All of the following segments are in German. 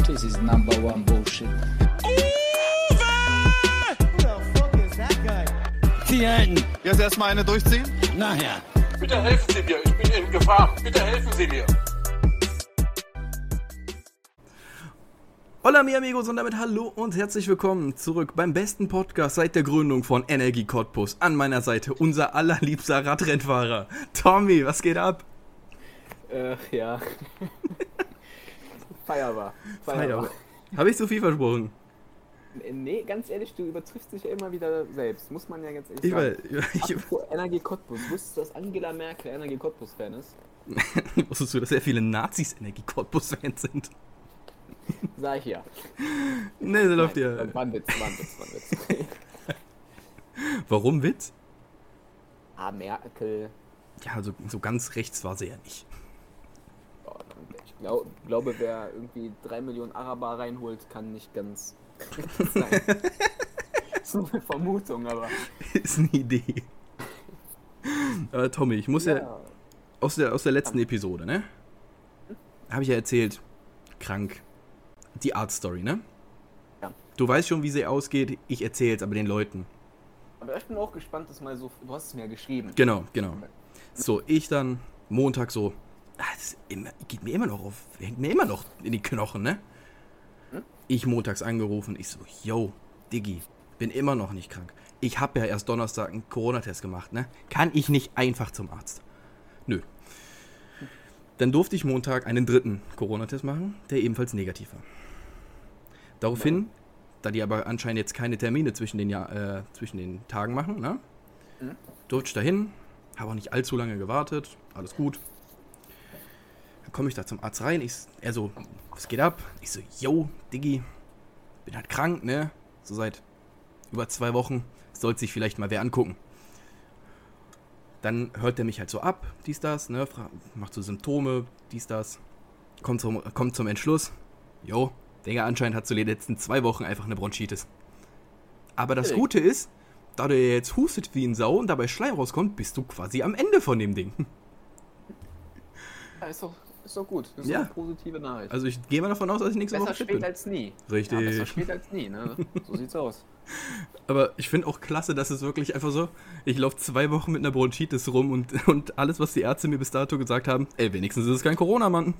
This is number one bullshit. Ziehen! Jetzt erstmal eine durchziehen? Nachher! Bitte helfen Sie mir, ich bin in Gefahr. Bitte helfen Sie mir. Hola mi amigos und damit hallo und herzlich willkommen zurück beim besten Podcast seit der Gründung von Energie Cottbus. An meiner Seite unser allerliebster Radrennfahrer Tommy, was geht ab? Ja. Feierbar. Habe ich so viel versprochen? Nee, ganz ehrlich, du übertriffst dich ja immer wieder selbst. Muss man ja ganz ehrlich sagen. Apropos Energie Cottbus. Wusstest du, dass Angela Merkel Energie Cottbus-Fan ist? Wusstest du, dass sehr viele Nazis Energie Cottbus-Fans sind? Sag ich ja. Nee, der läuft ja. War ein Witz. Warum Witz? Merkel. Ja, also so ganz rechts war sie ja nicht. Ich glaube, wer irgendwie 3 Millionen Araber reinholt, kann nicht ganz sein. So eine Vermutung, aber... Ist eine Idee. Aber Tommy, ich muss ja aus der letzten Episode, ne? Habe ich ja erzählt, krank. Die Art-Story, ne? Ja. Du weißt schon, wie sie ausgeht, ich erzähl's aber den Leuten. Aber ich bin auch gespannt, dass mal so... Du hast es mir geschrieben. Genau. So, ich dann Montag so... hängt mir immer noch in die Knochen, ne? Ich montags angerufen, ich so, yo, Diggi, bin immer noch nicht krank. Ich habe ja erst Donnerstag einen Corona-Test gemacht, ne? Kann ich nicht einfach zum Arzt? Nö. Dann durfte ich Montag einen dritten Corona-Test machen, der ebenfalls negativ war. Daraufhin, da die aber anscheinend jetzt keine Termine zwischen den Tagen machen, ne? Durfte ich dahin, habe auch nicht allzu lange gewartet, alles gut. Dann komme ich da zum Arzt rein, er so, was geht ab? Ich so, yo, Diggi, bin halt krank, ne? So seit über 2 Wochen, sollte sich vielleicht mal wer angucken. Dann hört er mich halt so ab, dies, das, ne? Macht so Symptome, dies, das. Kommt zum Entschluss, jo, Digga, anscheinend hat so die letzten 2 Wochen einfach eine Bronchitis. Aber das Gute ist, da du jetzt hustet wie ein Sau und dabei Schleim rauskommt, bist du quasi am Ende von dem Ding. Ja, ist doch gut. Das ist eine positive Nachricht. Also ich gehe mal davon aus, dass ich nächste Woche fit bin. Besser spät als nie. Richtig. Ja, besser spät als nie, ne? So sieht's aus. Aber ich finde auch klasse, dass es wirklich einfach so, ich laufe 2 Wochen mit einer Bronchitis rum und alles, was die Ärzte mir bis dato gesagt haben, ey, wenigstens ist es kein Corona, Mann.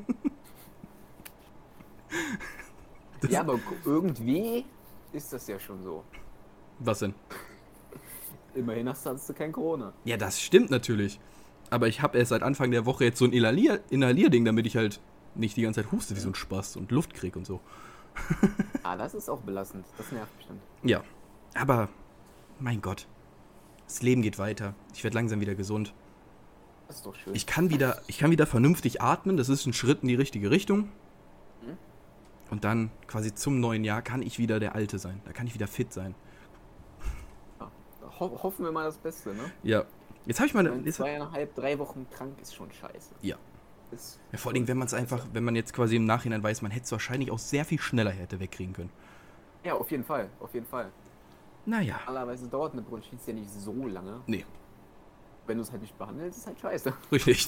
Ja, aber irgendwie ist das ja schon so. Was denn? Immerhin hast du kein Corona. Ja, das stimmt natürlich. Aber ich habe erst seit Anfang der Woche jetzt so ein Inhalierding, damit ich halt nicht die ganze Zeit huste wie so ein Spaß und Luft krieg und so. Das ist auch belastend. Das nervt bestimmt. Ja, aber mein Gott, das Leben geht weiter. Ich werde langsam wieder gesund. Das ist doch schön. Ich kann wieder vernünftig atmen. Das ist ein Schritt in die richtige Richtung. Und dann quasi zum neuen Jahr kann ich wieder der Alte sein. Da kann ich wieder fit sein. Ja, hoffen wir mal das Beste, ne? Ja. Jetzt habe ich mal... 2,5, 3 Wochen krank ist schon scheiße. Ja. Ja, vor allem, wenn man jetzt quasi im Nachhinein weiß, man hätte es wahrscheinlich auch sehr viel schneller wegkriegen können. Ja, auf jeden Fall. Naja. Normalerweise dauert eine Bronchitis ja nicht so lange. Nee. Wenn du es halt nicht behandelst, ist es halt scheiße. Richtig.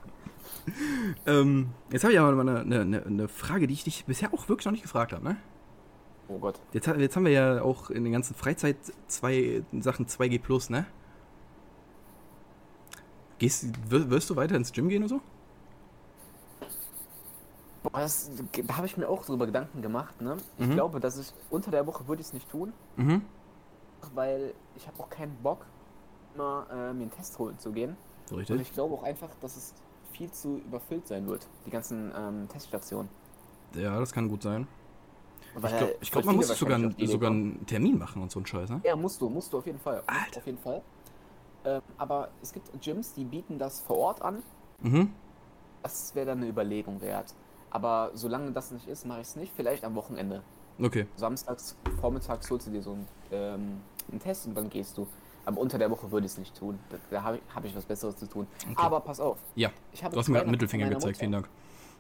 Jetzt habe ich aber mal eine Frage, die ich dich bisher auch wirklich noch nicht gefragt habe, ne? Oh Gott. Jetzt haben wir ja auch in den ganzen Freizeit Sachen 2G+, ne? Wirst du weiter ins Gym gehen oder so? Boah, da habe ich mir auch drüber Gedanken gemacht, ne? Ich glaube, dass ich unter der Woche würde ich es nicht tun. Weil ich habe auch keinen Bock, mal mir einen Test holen zu gehen. Richtig. Und ich glaube auch einfach, dass es viel zu überfüllt sein wird, die ganzen Teststationen. Ja, das kann gut sein. Weil ich glaube, man muss sogar einen Termin machen und so einen Scheiß, ne? Ja, musst du auf jeden Fall. Alter. Auf jeden Fall. Aber es gibt Gyms, die bieten das vor Ort an. Das wäre dann eine Überlegung wert. Aber solange das nicht ist, mache ich es nicht. Vielleicht am Wochenende. Okay. Samstags, vormittags holst du dir so einen Test und dann gehst du. Aber unter der Woche würde ich es nicht tun. Da hab ich was Besseres zu tun. Okay. Aber pass auf. Ja, du hast mir gerade einen Mittelfinger gezeigt. Vielen Dank.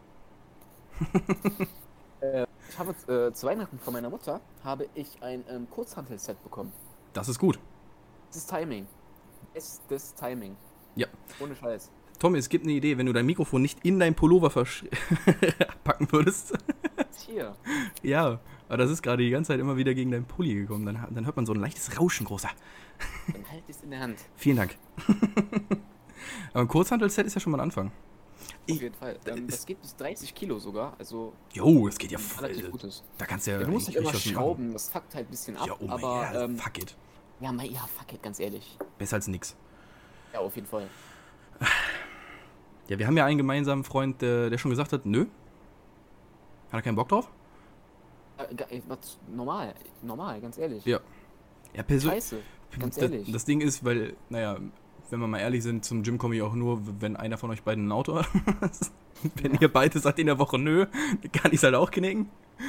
Ich habe zu Weihnachten von meiner Mutter habe ich ein Kurzhantel-Set bekommen. Das ist gut. Das ist Timing. Bestes Timing. Ja. Ohne Scheiß. Tommy, es gibt eine Idee, wenn du dein Mikrofon nicht in dein Pullover packen würdest. hier. Ja, aber das ist gerade die ganze Zeit immer wieder gegen deinen Pulli gekommen. Dann hört man so ein leichtes Rauschen, Großer. Dann halt es in der Hand. Vielen Dank. Aber ein Kurzhantel-Set ist ja schon mal ein Anfang. Auf jeden Fall. Das geht bis 30 Kilo sogar. Also Jo, das geht ja relativ gutes. Da kannst du ja... Ja, du musst nicht immer richtig was schrauben, machen. das fuckt halt ein bisschen ab. Ja, oh mein aber Gott, fuck it. ja, fuck it, ganz ehrlich. Besser als nix. Ja, auf jeden Fall. Ja, wir haben ja einen gemeinsamen Freund, der schon gesagt hat, nö. Hat er keinen Bock drauf? Normal, ganz ehrlich. Ja. Ja, persönlich. Scheiße, ganz ehrlich. Das Ding ist, weil, naja, wenn wir mal ehrlich sind, zum Gym komme ich auch nur, wenn einer von euch beiden ein Auto hat. Wenn ihr beide sagt in der Woche nö, kann ich es halt auch knicken.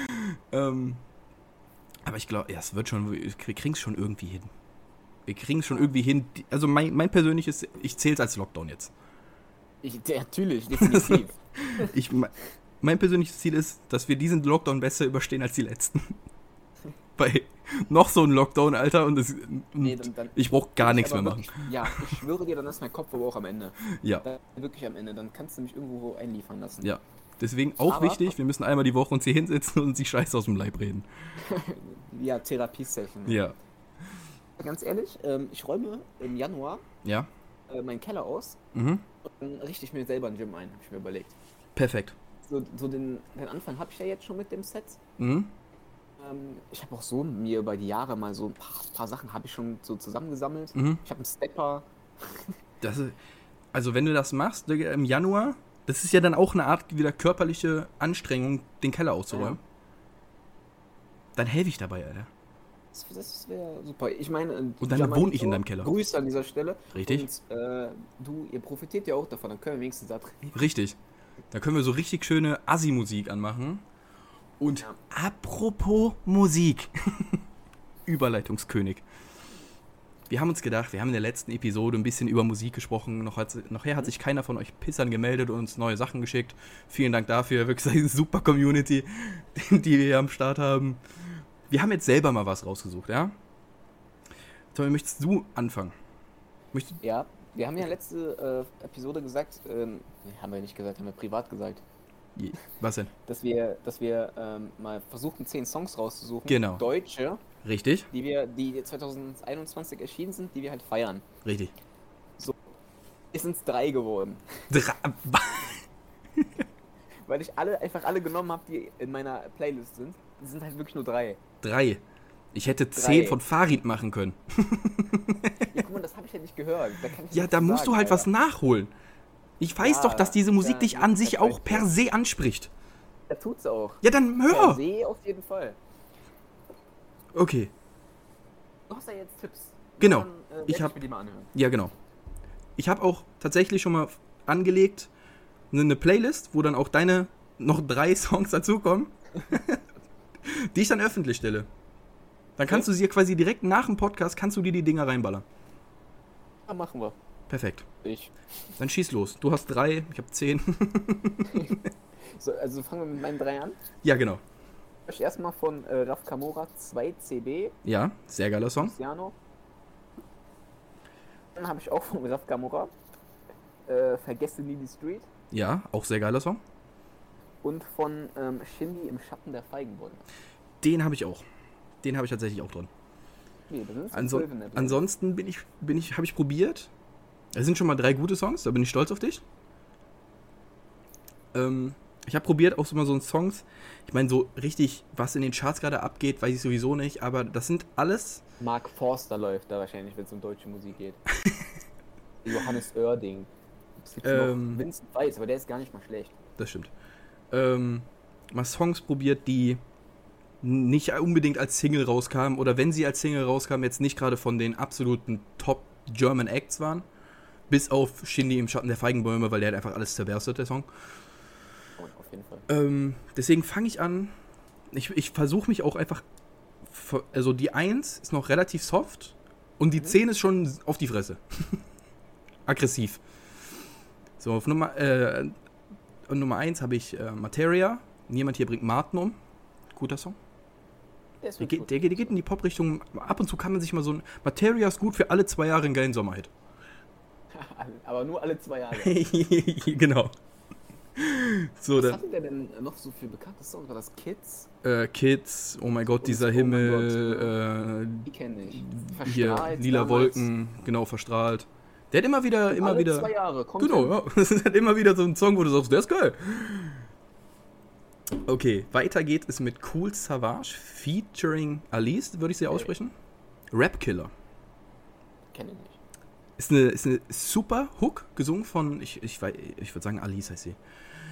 Aber ich glaube, ja, es wird schon, wir kriegen es schon irgendwie hin. Wir kriegen es schon irgendwie hin. Also mein persönliches, ich zähle es als Lockdown jetzt. Natürlich, definitiv. Mein persönliches Ziel ist, dass wir diesen Lockdown besser überstehen als die letzten. Bei noch so ein Lockdown, Alter, und ich brauche gar nichts mehr machen. Ja, ich schwöre dir, dann ist mein Kopf aber auch am Ende. Ja. Wirklich am Ende, dann kannst du mich irgendwo einliefern lassen. Ja, deswegen auch wichtig, wir müssen einmal die Woche uns hier hinsetzen und die Scheiße aus dem Leib reden. Ja, Therapiesession. Ja. Ganz ehrlich, ich räume im Januar meinen Keller aus und dann richte ich mir selber ein Gym ein, habe ich mir überlegt. Perfekt. So den Anfang habe ich ja jetzt schon mit dem Set. Mhm. Ich habe auch so mir über die Jahre mal so ein paar Sachen habe ich schon so zusammengesammelt. Mhm. Ich habe einen Stepper. Also wenn du das machst im Januar, das ist ja dann auch eine Art wieder körperliche Anstrengung, den Keller auszuräumen. Ja. Dann helfe ich dabei, Alter. Das wäre super. Ich meine, und dann wohne ich in deinem Keller. Grüße an dieser Stelle. Richtig. Und ihr profitiert ja auch davon, dann können wir wenigstens da drin. Richtig. Da können wir so richtig schöne Assi-Musik anmachen. Und apropos Musik. Überleitungskönig. Wir haben uns gedacht, wir haben in der letzten Episode ein bisschen über Musik gesprochen. Nachher hat sich keiner von euch Pissern gemeldet und uns neue Sachen geschickt. Vielen Dank dafür. Wirklich eine super Community, die wir hier am Start haben. Wir haben jetzt selber mal was rausgesucht, ja? Tommy, möchtest du anfangen? Ja, wir haben ja letzte Episode gesagt, haben wir nicht gesagt, haben wir privat gesagt. Was denn? Dass wir mal versuchten, 10 Songs rauszusuchen. Genau. Deutsche. Richtig. Die 2021 erschienen sind, die wir halt feiern. Richtig. So. Es sind 3 geworden. Weil ich einfach alle genommen habe, die in meiner Playlist sind. Die sind halt wirklich nur 3. 3. Ich hätte 10 von Farid machen können. Ja, guck mal, das habe ich ja nicht gehört. Da musst du halt was nachholen. Ich weiß doch, dass diese Musik dich an sich auch per se anspricht. Ja, tut's auch. Ja, dann hör! Per se auf jeden Fall. Okay. Du hast ja jetzt Tipps. Genau. Ich mir die mal anhören. Ja, genau. Ich habe auch tatsächlich schon mal angelegt eine Playlist, wo dann auch deine noch 3 Songs dazukommen, die ich dann öffentlich stelle. Dann kannst du sie quasi direkt nach dem Podcast, kannst du dir die Dinger reinballern. Ja, machen wir. Perfekt. Dann schieß los. Du hast 3, ich habe 10. So, also fangen wir mit meinen 3 an? Ja, genau. Ich erstmal von Raf Kamora 2CB. Ja, sehr geiler Song. Luciano. Dann habe ich auch von Raf Kamora Vergesse nie die Street. Ja, auch sehr geiler Song. Und von Shindy im Schatten der Feigenbäume. Den habe ich auch. Den habe ich tatsächlich auch drin. Nee, das sind ansonsten habe ich probiert. Es sind schon mal 3 gute Songs, da bin ich stolz auf dich. Ich habe probiert auch so mal so Songs, ich meine so richtig, was in den Charts gerade abgeht, weiß ich sowieso nicht, aber das sind alles... Mark Forster läuft da wahrscheinlich, wenn es um deutsche Musik geht. Johannes Oerding. Es gibt noch Vincent Weiss, aber der ist gar nicht mal schlecht. Das stimmt. Mal Songs probiert, die nicht unbedingt als Single rauskamen oder wenn sie als Single rauskamen, jetzt nicht gerade von den absoluten Top German Acts waren. Bis auf Shindy im Schatten der Feigenbäume, weil der hat einfach alles zerberstet, der Song. Oh, auf jeden Fall. Deswegen fange ich an. Ich versuche mich auch einfach. Also die 1 ist noch relativ soft und die 10 ist schon auf die Fresse. Aggressiv. So, auf Nummer 1 habe ich Materia. Niemand hier bringt Martin um. Guter Song. Der geht in die Pop-Richtung. Ab und zu kann man sich mal so ein. Materia ist gut für alle 2 Jahre einen geilen Sommerhit. Aber nur alle 2 Jahre. Genau. So, Was da, hatte der denn noch so für bekannte Songs? War das Kids? Kids, oh mein Gott, dieser Oh mein Himmel, Die kenne ich. hier, Verstrahlt lila damals. Wolken, genau, verstrahlt. Der hat immer wieder, Alle 2 Jahre, kommt genau, hin. ja, das ist halt immer wieder so ein Song, wo du sagst, der ist geil. Okay, weiter geht es mit Cool Savage featuring Alice, würde ich sie aussprechen. Rap Killer. Kenne ich nicht. Ist eine super Hook, gesungen von, ich würde sagen, Alice heißt sie.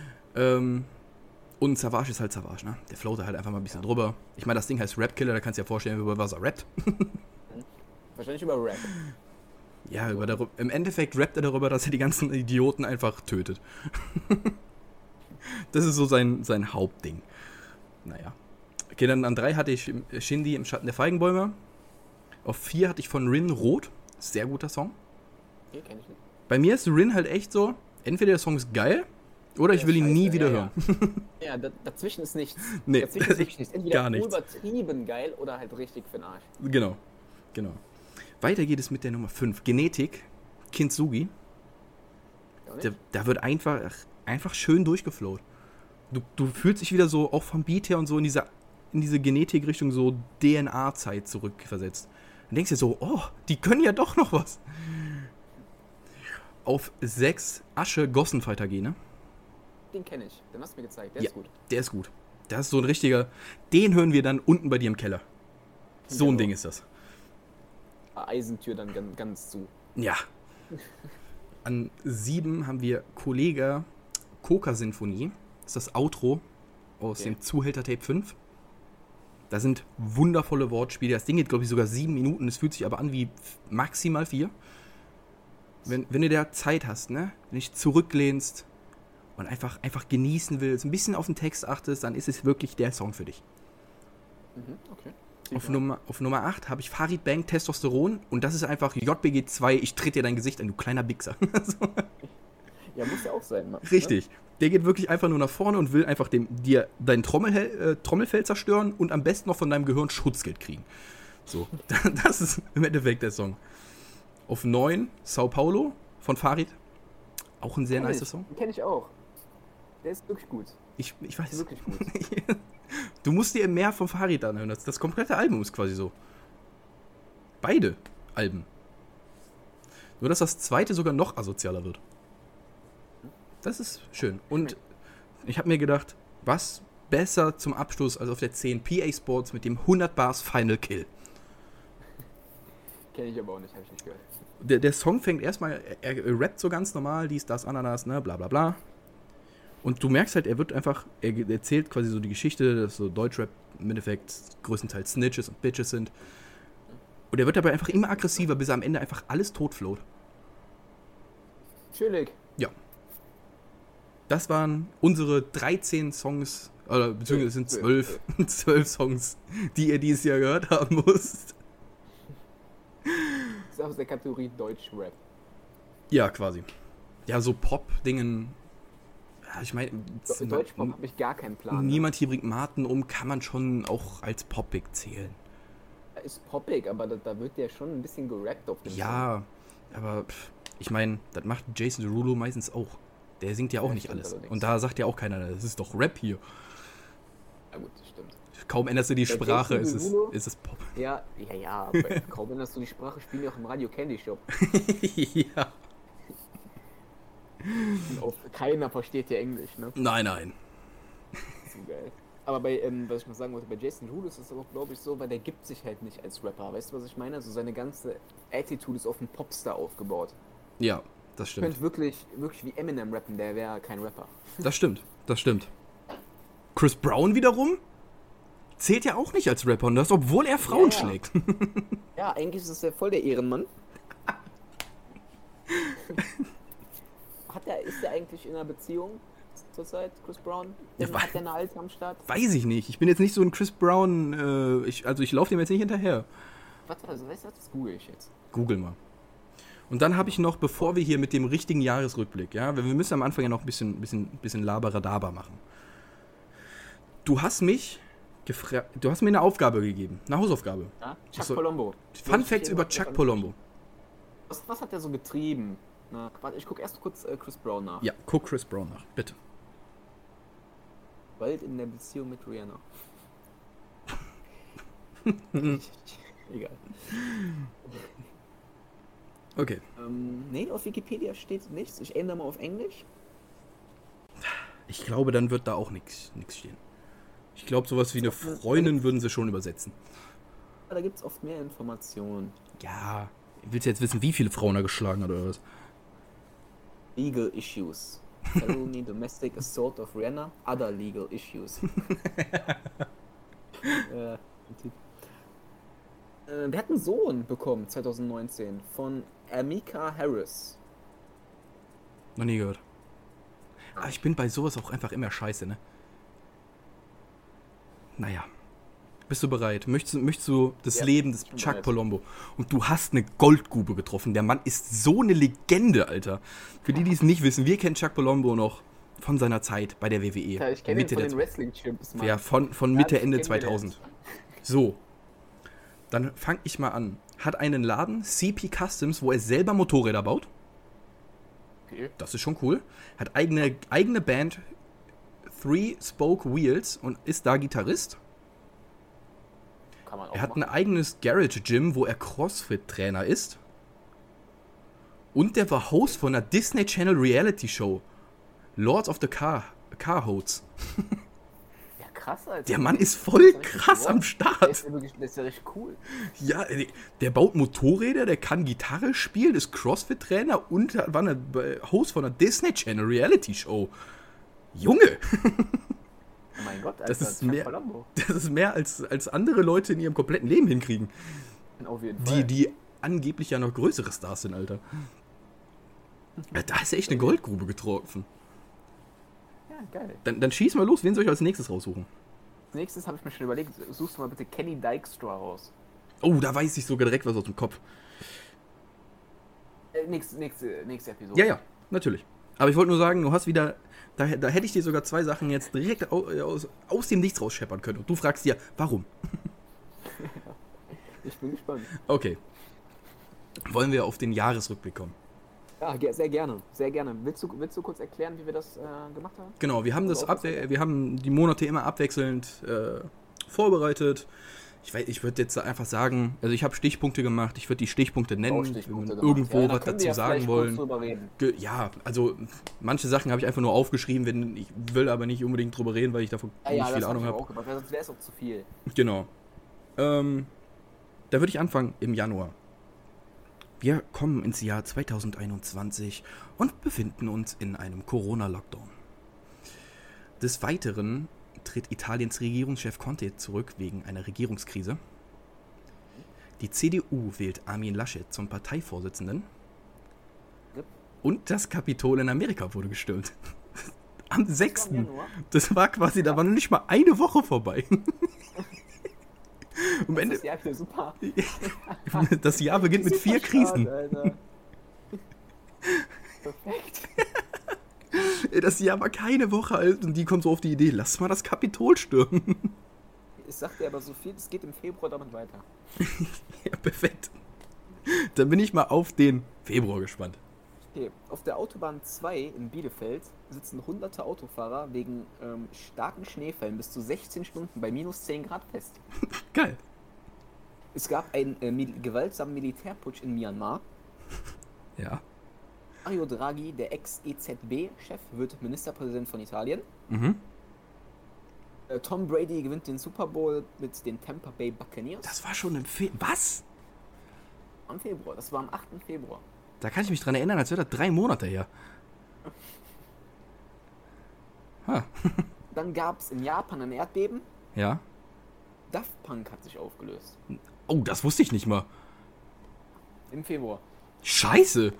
Und Savage ist halt Savage, ne? Der float halt einfach mal ein bisschen drüber. Ich meine, das Ding heißt Rap Killer, da kannst du dir ja vorstellen, über was er rappt. Wahrscheinlich über Rap. Ja, im Endeffekt rappt er darüber, dass er die ganzen Idioten einfach tötet. Das ist so sein Hauptding. Naja. Okay, dann an 3 hatte ich Shindy im Schatten der Feigenbäume. Auf 4 hatte ich von Rin Rot. Sehr guter Song. Okay, kenne ich nicht. Bei mir ist Rin halt echt so, entweder der Song ist geil, oder ich will ihn nie wieder hören. Ja, dazwischen ist nichts. Nee, Dazwischen ist wirklich nichts. Entweder gar nichts. übertrieben geil oder halt richtig für den Arsch. Genau. Weiter geht es mit der Nummer 5. Genetik, Kintsugi. Ja, nicht? Da wird einfach schön durchgeflowt. Du fühlst dich wieder so, auch vom Beat her und so, in diese Genetik-Richtung so DNA-Zeit zurückversetzt. Und denkst dir so, oh, die können ja doch noch was. Auf 6 Asche Gossenfighter Gene. Den kenne ich. Den hast du mir gezeigt. Der Ja, ist gut. der ist gut. Das ist so ein richtiger, den hören wir dann unten bei dir im Keller. So ein Genau. Ding ist das. Eisentür dann ganz zu. Ja. An 7 haben wir Kollega Coca-Sinfonie. Das ist das Outro aus dem Zuhälter Tape 5. Da sind wundervolle Wortspiele. Das Ding geht, glaube ich, sogar 7 Minuten. Es fühlt sich aber an wie maximal 4. Wenn du da Zeit hast, ne? Wenn du dich zurücklehnst und einfach genießen willst, ein bisschen auf den Text achtest, dann ist es wirklich der Song für dich. Okay. Auf Nummer 8 habe ich Farid Bang Testosteron und das ist einfach JBG 2, ich trete dir dein Gesicht an, du kleiner Bixer. Ja, muss ja auch sein, Mann. Richtig. Der geht wirklich einfach nur nach vorne und will einfach dir dein Trommelfell zerstören und am besten noch von deinem Gehirn Schutzgeld kriegen. So, das ist im Endeffekt der Song. Auf 9 Sao Paulo von Farid. Auch ein sehr nice Song. Den kenne ich auch. Der ist wirklich gut. Ich Der ist weiß. wirklich gut. Du musst dir mehr von Farid anhören. Das komplette Album ist quasi so. Beide Alben. Nur, dass das zweite sogar noch asozialer wird. Das ist schön. Und ich habe mir gedacht, was besser zum Abschluss als auf der 10 PA Sports mit dem 100 Bars Final Kill. Kenne ich aber auch nicht, habe ich nicht gehört. Der Song fängt erstmal, er rappt so ganz normal, dies, das, Ananas, ne, bla bla bla. Und du merkst halt, er erzählt quasi so die Geschichte, dass so Deutschrap im Endeffekt größtenteils Snitches und Bitches sind. Und er wird dabei einfach immer aggressiver, bis er am Ende einfach alles totfloat. Chillig. Ja. Das waren unsere 13 Songs, oder beziehungsweise es sind 12 Songs, die ihr dieses Jahr gehört haben müsst. Das ist aus der Kategorie Deutschrap. Ja, quasi. Ja, so Pop-Dingen. Ja, ich meine, Deutschpop habe ich gar keinen Plan. Niemand hier bringt Martin um, kann man schon auch als poppig zählen. Ist poppig, aber da wird ja schon ein bisschen gerappt auf dem Song. Ja, aber ich meine, das macht Jason Derulo meistens auch. Der singt ja auch Ja, nicht stimmt alles. allerdings. Und da sagt ja auch keiner, das ist doch Rap hier. Ja gut, das stimmt. Kaum änderst du die Bei Sprache, Jason ist Derulo? es Pop. Ja, aber kaum wenn das so die Sprache spielen, die auch im Radio Candy Shop. Ja. Und keiner versteht ja Englisch, ne? Nein. So geil. Aber bei, was ich noch sagen wollte, bei Jason Derulo ist das aber, glaube ich, so, weil der gibt sich halt nicht als Rapper. Weißt du, was ich meine? Also seine ganze Attitude ist auf einen Popstar aufgebaut. Ja, das Ich stimmt. könnte wirklich wie Eminem rappen, der wäre kein Rapper. Das stimmt. Chris Brown wiederum zählt ja auch nicht als Rapper, und das, obwohl er Frauen Ja. schlägt. Ja, eigentlich ist das ja voll der Ehrenmann. Ist der eigentlich in einer Beziehung zurzeit, Chris Brown? Ja, Hat der eine Alte am Start? Weiß ich nicht. Ich bin jetzt nicht so ein Chris Brown, ich laufe dem jetzt nicht hinterher. Warte, also, weißt du, das google ich jetzt. Google mal. Und dann habe ich noch, bevor wir hier mit dem richtigen Jahresrückblick, ja, wir müssen am Anfang ja noch ein bisschen Laberadaba machen. Du hast mir eine Aufgabe gegeben, eine Hausaufgabe. Ja? Chuck Achso. Palumbo. Fun Facts über Chuck Palumbo. Was hat der so getrieben? Na, warte, ich gucke erst kurz Chris Brown nach. Ja, guck Chris Brown nach, bitte. bald in der Beziehung mit Rihanna. Egal. Okay. Nee, auf Wikipedia steht nichts. Ich ändere mal auf Englisch. Ich glaube, dann wird da auch nichts stehen. Ich glaube, sowas wie eine Freundin würden sie schon übersetzen. Da gibt es oft mehr Informationen. Ja, willst du jetzt wissen, wie viele Frauen er geschlagen hat oder was? Legal issues. Felony, domestic assault of Rihanna, other legal issues. Der hat einen Sohn bekommen 2019 von Amika Harris. Noch nie gehört. Aber ich bin bei sowas auch einfach immer scheiße, ne? Naja. Bist du bereit? Möchtest du das Leben des Chuck bereit. Palumbo? Und du hast eine Goldgrube getroffen. Der Mann ist so eine Legende, Alter. Für die es nicht wissen, wir kennen Chuck Palumbo noch von seiner Zeit bei der WWE. Ja, ich kenne ihn von den Wrestling-Champs. Ja, von Mitte, ich Ende kenn 2000. So. Dann fang ich mal an. Hat einen Laden, CP Customs, wo er selber Motorräder baut. Okay. Das ist schon cool. Hat eigene Band, Three Spoke Wheels, und ist da Gitarrist. Kann man auch Er hat machen. ein eigenes Garage-Gym, wo er Crossfit-Trainer ist. Und der war Host von einer Disney Channel Reality-Show. Lords of the Car Hosts. Ja, krass, Alter. Der Mann ist voll Das ist richtig krass wow. am Der Start. ist ja richtig cool. Ja, der baut Motorräder, der kann Gitarre spielen, ist Crossfit-Trainer und war Host von einer Disney Channel Reality-Show. Junge! Oh mein Gott, Alter. Das ist Chuck mehr, Palumbo. das ist mehr als andere Leute in ihrem kompletten Leben hinkriegen. Auf jeden Fall. Die angeblich ja noch größere Stars sind, Alter. Ja, da ist echt eine Goldgrube getroffen. Ja, geil. Dann schieß mal los, wen soll ich als nächstes raussuchen? Als nächstes habe ich mir schon überlegt, suchst du mal bitte Kenny Dykstra raus. Oh, da weiß ich sogar direkt was aus dem Kopf. Nächste Episode. Ja, natürlich. Aber ich wollte nur sagen, du hast wieder... Da hätte ich dir sogar 2 Sachen jetzt direkt aus dem Nichts rausscheppern können. Und du fragst dir, warum? Ich bin gespannt. Okay. Wollen wir auf den Jahresrückblick kommen? Ja, sehr gerne. Sehr gerne. Willst du kurz erklären, wie wir das gemacht haben? Genau, wir haben die Monate immer abwechselnd vorbereitet. Ich würde jetzt einfach sagen, also ich habe Stichpunkte gemacht, ich würde die Stichpunkte nennen, wenn wir irgendwo was dazu sagen wollen. Ja, also manche Sachen habe ich einfach nur aufgeschrieben, ich will aber nicht unbedingt drüber reden, weil ich davon nicht viel Ahnung habe. Sonst wäre es auch zu viel. Genau. Da würde ich anfangen im Januar. Wir kommen ins Jahr 2021 und befinden uns in einem Corona-Lockdown. Des Weiteren tritt Italiens Regierungschef Conte zurück wegen einer Regierungskrise. Die CDU wählt Armin Laschet zum Parteivorsitzenden. Yep. Und das Kapitol in Amerika wurde gestürmt. Am 6. im Januar? Das war quasi, da war noch nicht mal eine Woche vorbei. Am Ende, Das Jahr wieder super. das Jahr beginnt mit 4 Krisen. Alter. Perfekt. Das Jahr war keine Woche alt und die kommt so auf die Idee, lass mal das Kapitol stürmen. Ich sag dir aber so viel, es geht im Februar damit weiter. Ja, perfekt. Dann bin ich mal auf den Februar gespannt. Okay, auf der Autobahn 2 in Bielefeld sitzen hunderte Autofahrer wegen starken Schneefällen bis zu 16 Stunden bei minus 10 Grad fest. Geil. Es gab einen gewaltsamen Militärputsch in Myanmar. Ja. Mario Draghi, der Ex-EZB-Chef, wird Ministerpräsident von Italien. Mhm. Tom Brady gewinnt den Super Bowl mit den Tampa Bay Buccaneers. Das war schon im Februar. Was? Am Februar, das war am 8. Februar. Da kann ich mich dran erinnern, als wäre das 3 Monate her. Ha. Dann gab es in Japan ein Erdbeben. Ja. Daft Punk hat sich aufgelöst. Oh, das wusste ich nicht mal. Im Februar. Scheiße.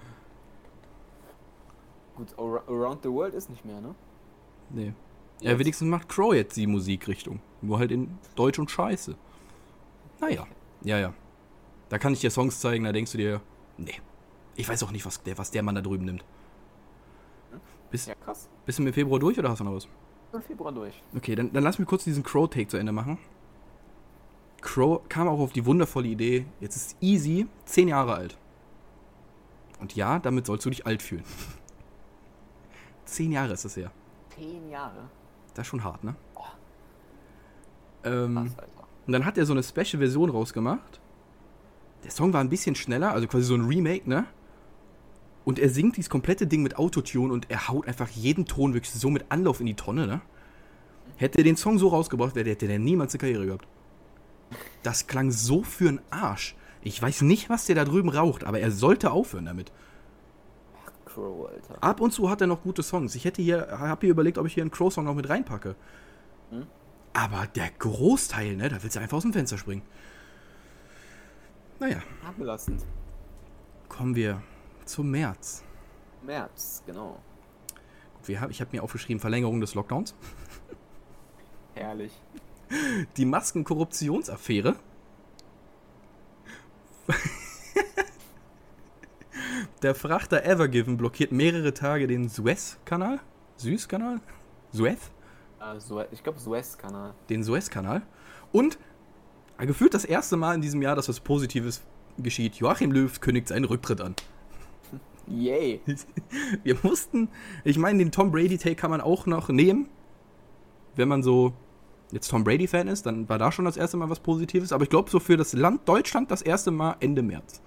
Gut, Around the World ist nicht mehr, ne? Nee. Ja, wenigstens macht Crow jetzt die Musikrichtung. Nur halt in Deutsch und Scheiße. Naja. Ja. Da kann ich dir Songs zeigen, da denkst du dir, nee. Ich weiß auch nicht, was der Mann da drüben nimmt. Ja, krass. Bist du mit Februar durch oder hast du noch was? Im Februar durch. Okay, dann lass mich kurz diesen Crow-Take zu Ende machen. Crow kam auch auf die wundervolle Idee, jetzt ist Easy 10 Jahre alt. Und ja, damit sollst du dich alt fühlen. 10 Jahre ist das her. 10 Jahre. Das ist schon hart, ne? Oh, Krass, Alter. Und dann hat er so eine Special-Version rausgemacht. Der Song war ein bisschen schneller, also quasi so ein Remake, ne? Und er singt dieses komplette Ding mit Autotune und er haut einfach jeden Ton wirklich so mit Anlauf in die Tonne, ne? Hätte er den Song so rausgebracht, hätte der niemals eine Karriere gehabt. Das klang so für'n Arsch. Ich weiß nicht, was der da drüben raucht, aber er sollte aufhören damit. Crow, Alter. Ab und zu hat er noch gute Songs. Ich habe hier überlegt, ob ich hier einen Crow-Song noch mit reinpacke. Aber der Großteil, ne, da willst du einfach aus dem Fenster springen. Naja, Abelastend. kommen wir zum März. März, genau. Ich habe mir aufgeschrieben, Verlängerung des Lockdowns. Herrlich. Die Maskenkorruptionsaffäre. Der Frachter Evergiven blockiert mehrere Tage den Suezkanal. Suezkanal? Suez? Ich glaube Suezkanal. Den Suezkanal. Und gefühlt das erste Mal in diesem Jahr, dass was Positives geschieht. Joachim Löw kündigt seinen Rücktritt an. Yay. Wir mussten, ich meine, den Tom Brady-Take kann man auch noch nehmen. Wenn man so jetzt Tom Brady-Fan ist, dann war da schon das erste Mal was Positives. Aber ich glaube, so für das Land Deutschland das erste Mal Ende März.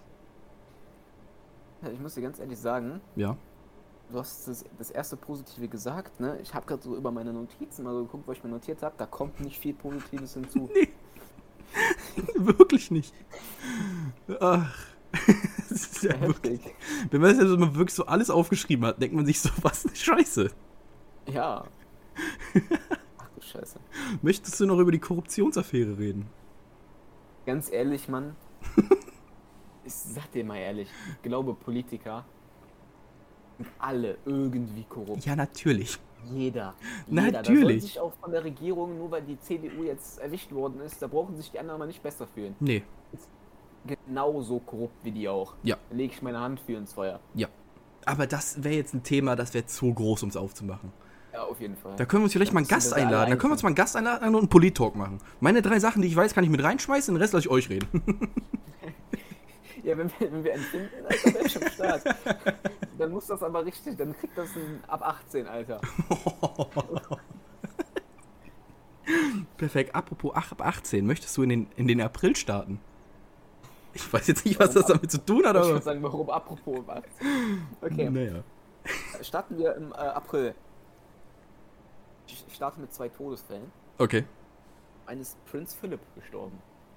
Ich muss dir ganz ehrlich sagen, Ja. du hast das erste Positive gesagt, ne? Ich habe gerade so über meine Notizen mal so geguckt, was ich mir notiert habe. Da kommt nicht viel Positives hinzu. Nee. Wirklich nicht. Ach. Das ist ja wirklich, wenn man das jetzt mal wirklich so alles aufgeschrieben hat, denkt man sich so, was eine Scheiße. Ja. Ach du Scheiße. Möchtest du noch über die Korruptionsaffäre reden? Ganz ehrlich, Mann. Ich sag dir mal ehrlich, ich glaube Politiker sind alle irgendwie korrupt. Ja, natürlich. Jeder. Natürlich. Da soll sich auch von der Regierung, nur weil die CDU jetzt erwischt worden ist, da brauchen sich die anderen mal nicht besser fühlen. Nee. Genauso korrupt wie die auch. Ja. Da lege ich meine Hand für ins Feuer. Ja. Aber das wäre jetzt ein Thema, das wäre zu groß, um es aufzumachen. Ja, auf jeden Fall. Da können wir uns vielleicht mal einen Gast einladen. Da können wir uns mal einen Gast einladen und einen Polit-Talk machen. Meine 3 Sachen, die ich weiß, kann ich mit reinschmeißen, den Rest lasse ich euch reden. Ja, wenn wir einen finden, Alter, wäre ich am Start. Dann muss das aber richtig, dann kriegt das ein ab 18, Alter. Perfekt. Apropos ab 18, möchtest du in den April starten? Ich weiß jetzt nicht, was das damit zu tun hat, Ich aber... würde sagen, warum apropos 18? Okay, Naja. starten wir im April. Ich starte mit 2 Todesfällen. Okay. Eines Prinz Philipp gestorben.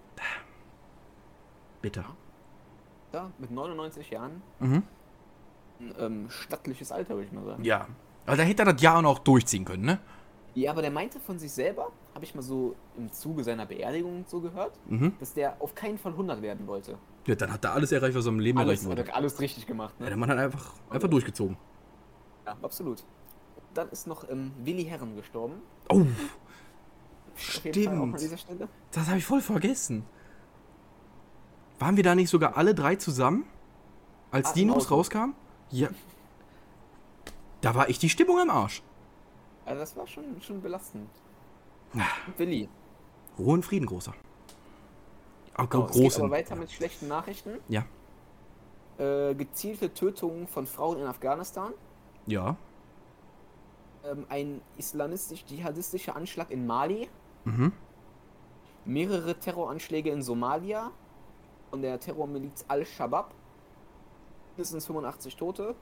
Bitter. Ja, mit 99 Jahren. Mhm. Ein stattliches Alter, würde ich mal sagen. Ja. Aber da hätte er das Jahr noch durchziehen können, ne? Ja, aber der meinte von sich selber, habe ich mal so im Zuge seiner Beerdigung so gehört, dass der auf keinen Fall 100 werden wollte. Ja, dann hat er alles erreicht, was er im Leben erreichen Hat wollte. er alles richtig gemacht, Ja, ne? der Mann hat einfach durchgezogen. Ja, absolut. Dann ist noch Willi Herren gestorben. Oh, Auf jeden Fall auch an stimmt. dieser Stelle. Das habe ich voll vergessen. Waren wir da nicht sogar alle 3 zusammen? Als die im News Auto. rauskam? Ja. Da war ich die Stimmung am Arsch. Also das war schon belastend. Ah. Und Willi. Ruhe und Frieden, Großer. Auch Genau, es geht großen. aber weiter mit schlechten Nachrichten. Ja. Gezielte Tötungen von Frauen in Afghanistan. Ja. Ein islamistisch-dschihadistischer Anschlag in Mali. Mhm. Mehrere Terroranschläge in Somalia. Von der Terrormiliz Al-Shabaab. Mindestens 85 Tote.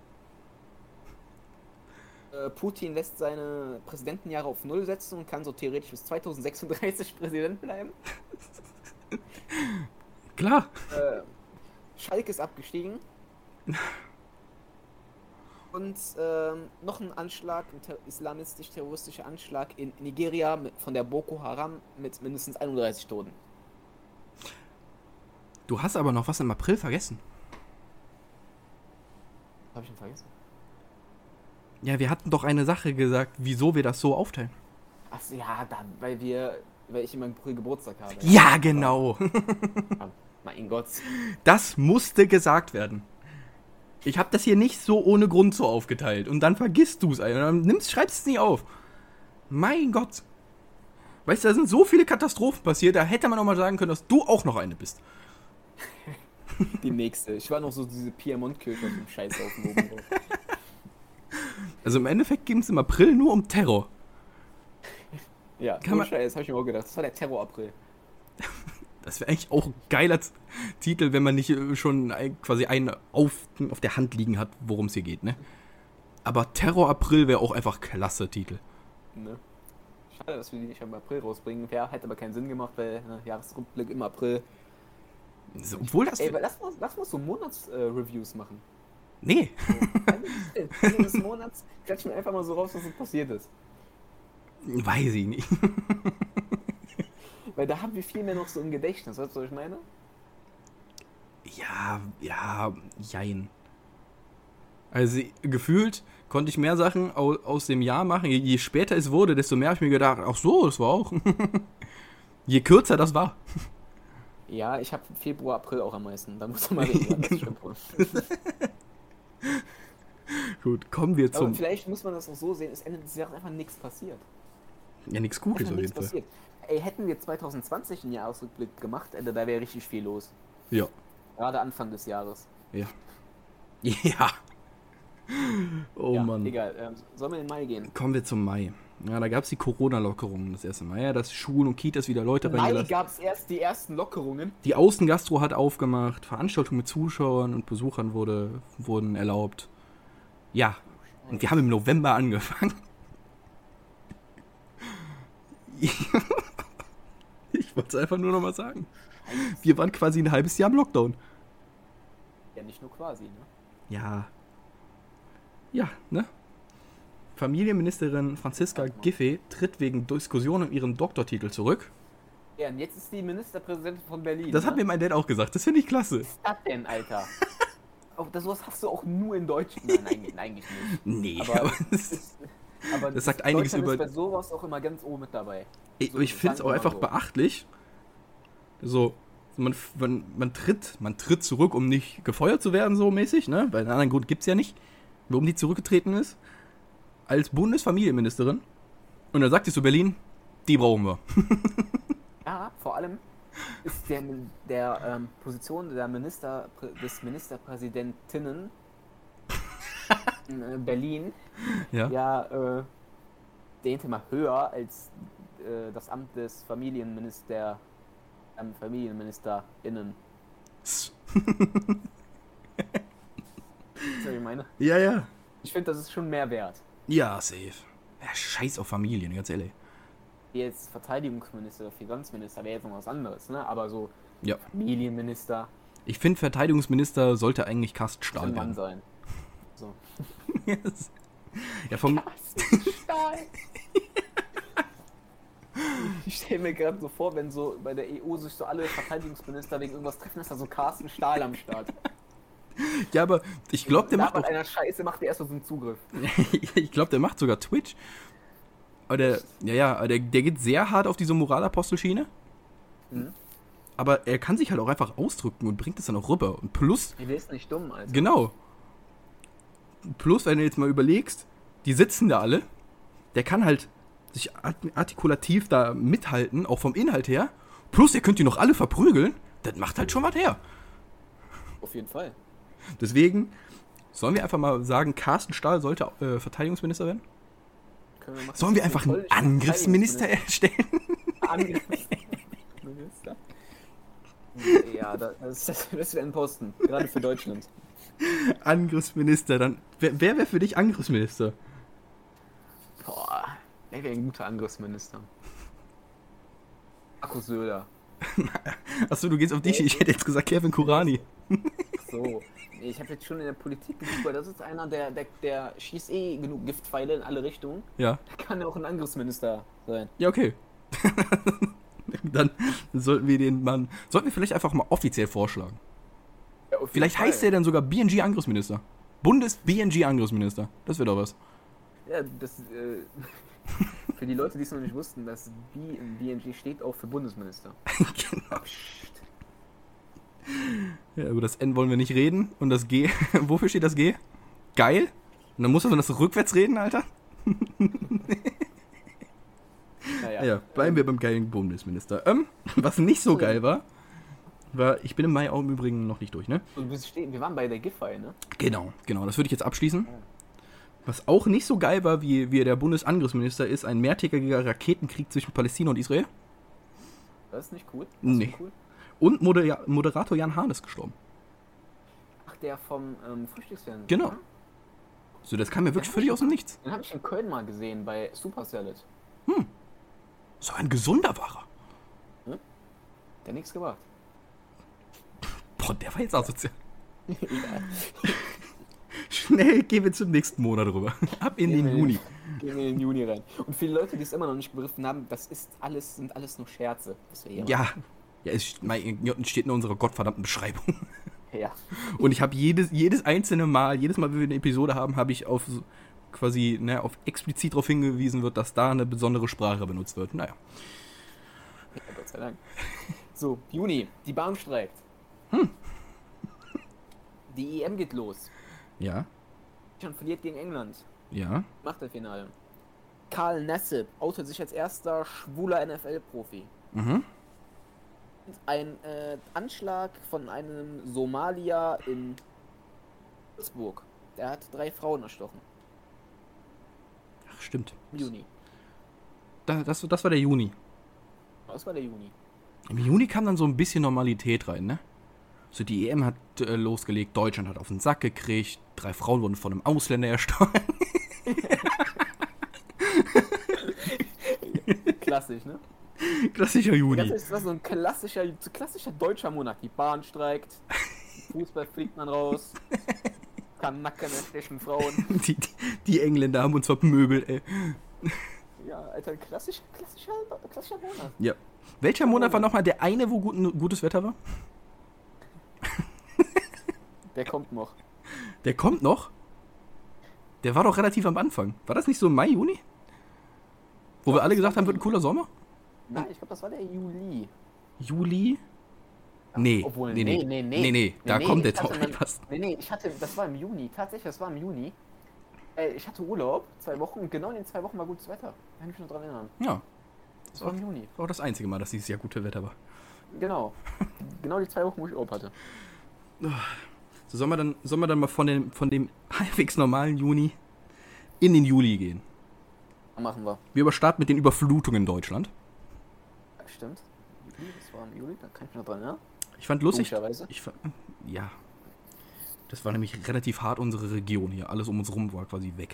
Putin lässt seine Präsidentenjahre auf 0 setzen und kann so theoretisch bis 2036 Präsident bleiben. Klar. Schalke ist abgestiegen. Und noch ein Anschlag, ein islamistisch-terroristischer Anschlag in Nigeria von der Boko Haram mit mindestens 31 Toten. Du hast aber noch was im April vergessen. Hab ich ihn vergessen? Ja, wir hatten doch eine Sache gesagt, wieso wir das so aufteilen. Achso, ja, weil ich immer einen Geburtstag habe. Ja, genau. Ja, mein Gott. Das musste gesagt werden. Ich habe das hier nicht so ohne Grund so aufgeteilt. Und dann vergisst du es. Dann schreibst es nicht auf. Mein Gott. Weißt du, da sind so viele Katastrophen passiert, da hätte man auch mal sagen können, dass du auch noch eine bist. Die nächste. Ich war noch so diese Piemont-Kirche auf dem Scheißhaufen oben drauf. Also im Endeffekt ging es im April nur um Terror. Ja, Kann man- Scheiß, hab ich mir auch gedacht. Das war der Terror-April. Das wäre eigentlich auch ein geiler Titel, wenn man nicht schon quasi einen auf der Hand liegen hat, worum es hier geht, ne? Aber Terror April wäre auch einfach klasse Titel. Ne? Schade, dass wir die nicht im April rausbringen. Ja, hätte aber keinen Sinn gemacht, weil Jahresrückblick im April. So, obwohl das... Ey, lass mal so Monats-Reviews machen. Nee. Ende des Monats klatschen wir einfach mal so raus, was so passiert ist. Weiß ich nicht. Weil da haben wir viel mehr noch so im Gedächtnis, weißt du, was ich meine? Ja, jein. Also gefühlt konnte ich mehr Sachen aus dem Jahr machen. Je später es wurde, desto mehr habe ich mir gedacht, ach so, das war auch. Je kürzer das war. Ja, ich habe Februar, April auch am meisten. Da muss man mal reden. Das stimmt wohl. Gut, kommen wir Aber zum... vielleicht muss man das auch so sehen, es Ende des Jahres einfach nichts passiert. Ja, nichts Gutes Einfach auf jeden nichts Fall. passiert. Ey, hätten wir 2020 einen Jahresrückblick gemacht, da wäre richtig viel los. Ja. Gerade Anfang des Jahres. Ja. Ja. Oh ja, Mann. Egal, sollen wir in den Mai gehen? Kommen wir zum Mai. Ja, da gab es die Corona-Lockerungen das erste Mal. Ja, dass Schulen und Kitas wieder Leute Im Mai reingelassen. gab es erst die ersten Lockerungen. Die Außengastro hat aufgemacht, Veranstaltungen mit Zuschauern und Besuchern wurden erlaubt. Ja, und wir haben im November angefangen. Ich wollte es einfach nur noch mal sagen. Wir waren quasi ein halbes Jahr im Lockdown. Ja, nicht nur quasi, ne? Ja. Ja, ne? Familienministerin Franziska Giffey tritt wegen Diskussion um ihren Doktortitel zurück. Ja, und jetzt ist die Ministerpräsidentin von Berlin. Das ne? hat mir mein Dad auch gesagt. Das finde ich klasse. Was ist das denn, Alter? Sowas hast du auch nur in Deutschland. Nein, eigentlich nicht. Nee, Aber, aber das sagt einiges Deutschland über- ist bei sowas auch immer ganz oben mit dabei. ich finde es auch einfach beachtlich. So, man tritt zurück, um nicht gefeuert zu werden, so mäßig, ne? Weil einen anderen Grund gibt es ja nicht, warum die zurückgetreten ist. Als Bundesfamilienministerin. Und dann sagt sie zu Berlin, die brauchen wir. Ja, vor allem ist der Position des Ministerpräsidentinnen in Berlin Ja. dehnte mal höher als das Amt des FamilienministerInnen. Weißt du, was ich meine? Ja. Ich finde, das ist schon mehr wert. Ja, safe. Ja, scheiß auf Familien, ganz ehrlich. Jetzt Verteidigungsminister oder Finanzminister wäre jetzt noch was anderes, ne? Aber so Ja. Familienminister Ich finde, Verteidigungsminister sollte eigentlich Carsten muss Stahl ein Mann werden. sein. So. Yes. Ja, vom... Stahl. Ich stelle mir gerade so vor, wenn so bei der EU sich so alle Verteidigungsminister wegen irgendwas treffen, ist da so Carsten Stahl am Start. Ja, aber ich glaube, der macht Labert auch... einer Scheiße, macht der erstmal so einen Zugriff. Ich glaube, der macht sogar Twitch. Aber der geht sehr hart auf diese Moralapostelschiene. Mhm. Aber er kann sich halt auch einfach ausdrücken und bringt es dann auch rüber. Und plus, Der ist nicht dumm, also. genau. Plus, wenn du jetzt mal überlegst, die sitzen da alle. Der kann halt sich artikulativ da mithalten, auch vom Inhalt her. Plus, er könnte die noch alle verprügeln. Das macht halt schon was her. Auf jeden Fall. Deswegen, sollen wir einfach mal sagen, Carsten Stahl sollte Verteidigungsminister werden? Können wir machen. Sollen wir einfach einen Angriffsminister erstellen? Angriffsminister? Ja, das wäre ein Posten. Gerade für Deutschland. Angriffsminister, dann. Wer wäre für dich Angriffsminister? Boah, wer wäre ein guter Angriffsminister? Markus Söder. Achso, du gehst auf dich. Ich hätte jetzt gesagt Kevin Kurani. So. Nee, ich habe jetzt schon in der Politik geguckt, weil das ist einer, der schießt eh genug Giftpfeile in alle Richtungen. Ja. Der kann ja auch ein Angriffsminister sein. Ja, okay. Dann sollten wir den Mann. Sollten wir vielleicht einfach mal offiziell vorschlagen. Ja, auf jeden Vielleicht Fall. heißt der dann sogar BNG Angriffsminister. Bundes-BNG Angriffsminister. Das wäre doch was. Ja, das, für die Leute, die es noch nicht wussten, das B im BNG steht auch für Bundesminister. Genau. Ja, über das N wollen wir nicht reden. Und das G, wofür steht das G? Geil? Und dann muss man das rückwärts reden, Alter? Naja. Ja, bleiben wir beim geilen Bundesminister. Was nicht so geil war, ich bin im Mai auch im Übrigen noch nicht durch, ne? Wir waren bei der Giffey, ne? Genau, das würde ich jetzt abschließen. Was auch nicht so geil war, wie der Bundesangriffsminister ist, ein mehrtägiger Raketenkrieg zwischen Palästina und Israel. Das ist nicht cool. Das Nee. Ist nicht cool. Und Moderator Jan Hahn ist gestorben. Ach, der vom Frühstücksfernsehen. Genau. ne? So, das kam mir wirklich völlig aus dem Nichts. Den habe ich in Köln mal gesehen bei Super Salad. So ein gesunder war er. Der nichts gebracht. Boah, der war jetzt asozial. Egal. Schnell gehen wir zum nächsten Monat rüber. Ab in den Juni. Gehen wir in den Juni rein. Und viele Leute, die es immer noch nicht begriffen haben, sind alles nur Scherze. Das wir hier Ja, es steht in unserer gottverdammten Beschreibung. machen. Ja. Und ich habe jedes einzelne Mal, jedes Mal, wenn wir eine Episode haben, habe ich auf quasi, auf explizit darauf hingewiesen wird, dass da eine besondere Sprache benutzt wird. Naja. Ja, Gott sei Dank. So, Juni. Die Bahn streikt. Die EM geht los. Ja, Deutschland verliert gegen England. ja. Achtelfinale. Karl Nassib outet sich als erster schwuler NFL-Profi. Mhm. Ein Anschlag von einem Somalier in Würzburg. Der hat 3 Frauen erstochen. Ach, stimmt. Im Juni. Das war der Juni. Das war der Juni. Im Juni kam dann so ein bisschen Normalität rein, ne? So, die EM hat losgelegt, Deutschland hat auf den Sack gekriegt, 3 Frauen wurden von einem Ausländer erstochen. Klassisch, ne? Klassischer Juni. Das ist so ein klassischer deutscher Monat. Die Bahn streikt, Fußball fliegt man raus, Kanacken erstechen Frauen. Die Engländer haben uns vermöbelt, ey. Ja, Alter, klassischer Monat. Ja. Welcher Monat war nochmal der eine, wo gutes Wetter war? Der kommt noch. Der kommt noch? Der war doch relativ am Anfang. War das nicht so Mai, Juni? Wo wir alle gesagt haben, wird ein cooler Sommer? Nein, ich glaube, das war der Juli. Juli? Nee. Obwohl, Nee. Da kommt der doch etwas. Das war im Juni. Tatsächlich, das war im Juni. Ich hatte Urlaub, 2 Wochen, und genau in den 2 Wochen war gutes Wetter. Kann ich mich noch dran erinnern. Ja. Das war im Juni. Das war auch das einzige Mal, dass dieses Jahr gute Wetter war. Genau. Genau die 2 Wochen, wo ich Urlaub hatte. So, sollen wir dann mal von dem halbwegs normalen Juni in den Juli gehen? Machen wir. Wir starten mit den Überflutungen in Deutschland. Ja, stimmt. Juli, das war im Juli, da kann ich mich noch dran erinnern. Ich fand lustig. Logischerweise. Ja. Das war nämlich relativ hart, unsere Region hier. Alles um uns rum war quasi weg.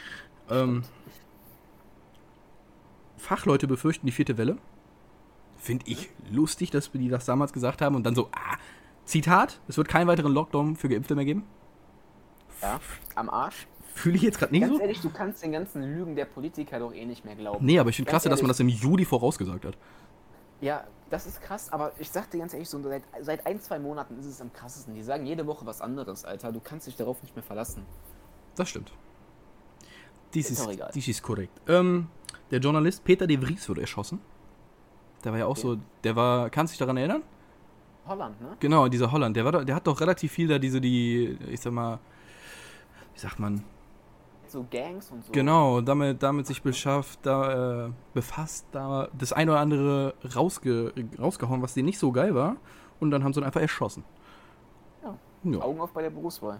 Fachleute befürchten die 4. Welle. Finde ich lustig, dass die das damals gesagt haben und dann so, Zitat, es wird keinen weiteren Lockdown für Geimpfte mehr geben. Ja, am Arsch. Fühle ich jetzt gerade nicht Ganz so. ehrlich, du kannst den ganzen Lügen der Politiker doch eh nicht mehr glauben. Nee, aber ich finde Ganz klasse, dass man ehrlich. das im Juli vorausgesagt hat. Ja, das ist krass, aber ich sag dir ganz ehrlich, so seit 1-2 Monaten ist es am krassesten. Die sagen jede Woche was anderes, Alter. Du kannst dich darauf nicht mehr verlassen. Das stimmt. Dies Ist doch egal. ist korrekt. Der Journalist Peter de Vries wurde erschossen. Der war ja auch so, kannst du dich daran erinnern? Holland, ne? Genau, dieser Holland. Der hat doch relativ viel da ich sag mal, wie sagt man? So Gangs und so. Genau, damit sich befasst, da das ein oder andere rausgehauen, was denen nicht so geil war. Und dann haben sie ihn einfach erschossen. Ja. Augen auf bei der Berufswahl.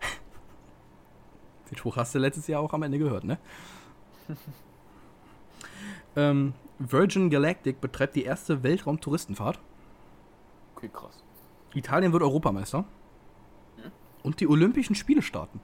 Den Spruch hast du letztes Jahr auch am Ende gehört, ne? Virgin Galactic betreibt die erste Weltraumtouristenfahrt. Okay, krass. Italien wird Europameister. Und die Olympischen Spiele starten.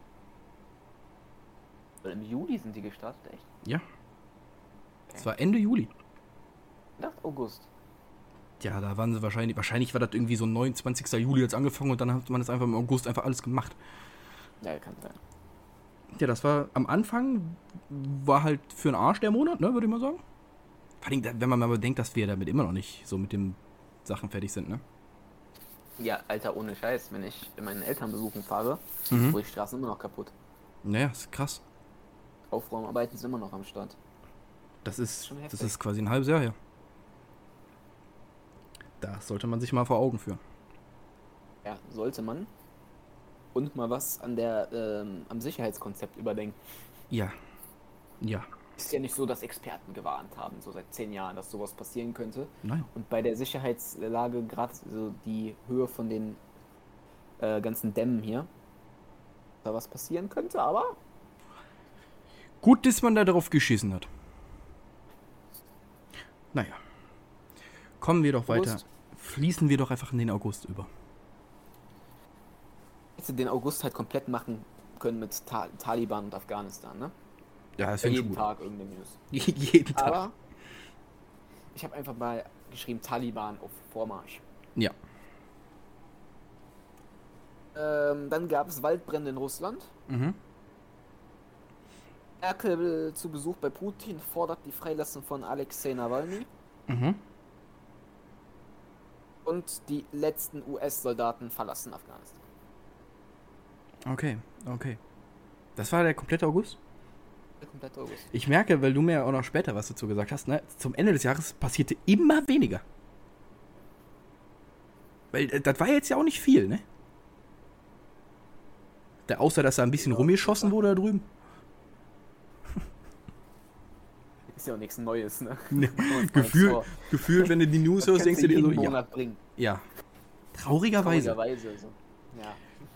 Weil im Juli sind die gestartet, echt? Ja. Es war Ende Juli. Ich dachte August. Ja, da waren sie wahrscheinlich war das irgendwie so 29. Juli jetzt angefangen und dann hat man das einfach im August einfach alles gemacht. Ja, kann sein. Ja, das war am Anfang, war halt für den Arsch der Monat, ne, würde ich mal sagen. Vor allem, wenn man mal bedenkt, dass wir damit immer noch nicht so mit den Sachen fertig sind, ne? Ja, Alter, ohne Scheiß, wenn ich meinen Eltern besuchen fahre, wo die Straßen immer noch kaputt. Naja, ist krass. Aufräumarbeiten sind immer noch am Start. Das ist Schon heftig. quasi ein halbes Jahr her. Das sollte man sich mal vor Augen führen. Ja, sollte man. Und mal was am Sicherheitskonzept überdenken. Ja. Ist ja nicht so, dass Experten gewarnt haben, so seit 10 Jahren, dass sowas passieren könnte. Naja. Und bei der Sicherheitslage, gerade so die Höhe von den ganzen Dämmen hier, da was passieren könnte, aber Gut, dass man da drauf geschissen hat. Naja. Kommen wir doch weiter. August. Fließen wir doch einfach in den August über. Hätte den August halt komplett machen können mit Taliban und Afghanistan, ne? Ja, das fängt schon Jeden gut. Tag irgendeine News. Jeden Tag. Aber ich habe einfach mal geschrieben, Taliban auf Vormarsch. Ja. Dann gab es Waldbrände in Russland. Mhm. Merkel zu Besuch bei Putin fordert die Freilassung von Alexei Nawalny. Mhm. Und die letzten US-Soldaten verlassen Afghanistan. Okay. Das war der komplette August? Der komplette August. Ich merke, weil du mir auch noch später was dazu gesagt hast, ne? Zum Ende des Jahres passierte immer weniger. Weil das war jetzt ja auch nicht viel, ne? Außer, dass da ein bisschen rumgeschossen wurde da drüben. Ist ja auch nichts Neues, ne? Gefühlt, wenn du die News hörst, denkst du dir so, ja. Monat bringen. Ja. Traurigerweise. So. Ja,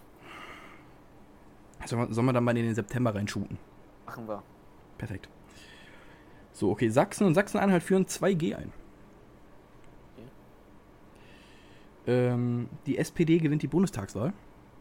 Sollen wir dann mal in den September reinschuuten? machen wir. Perfekt. So, okay, Sachsen und Sachsen-Anhalt führen 2G ein. Die SPD gewinnt die Bundestagswahl.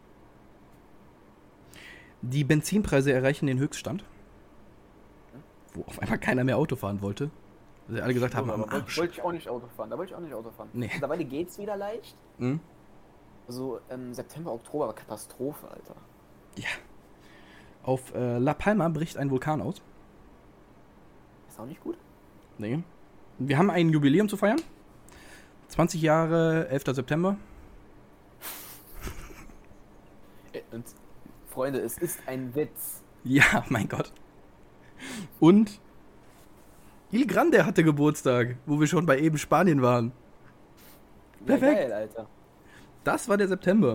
Die Benzinpreise erreichen den Höchststand. Wo auf einmal keiner mehr Auto fahren wollte. Also alle gesagt haben, am Arsch. Wollte ich auch nicht Auto fahren. Nee. Mittlerweile geht's wieder leicht. Mhm. Also September, Oktober war Katastrophe, Alter. Ja. Auf La Palma bricht ein Vulkan aus. Ist auch nicht gut. Nee. Wir haben ein Jubiläum zu feiern. 20 Jahre, 11. September. Und Freunde, es ist ein Witz. Ja, mein Gott. Und Il Grande hatte Geburtstag, wo wir schon bei eben Spanien waren. Ja, Perfekt. geil, Alter. Das war der September.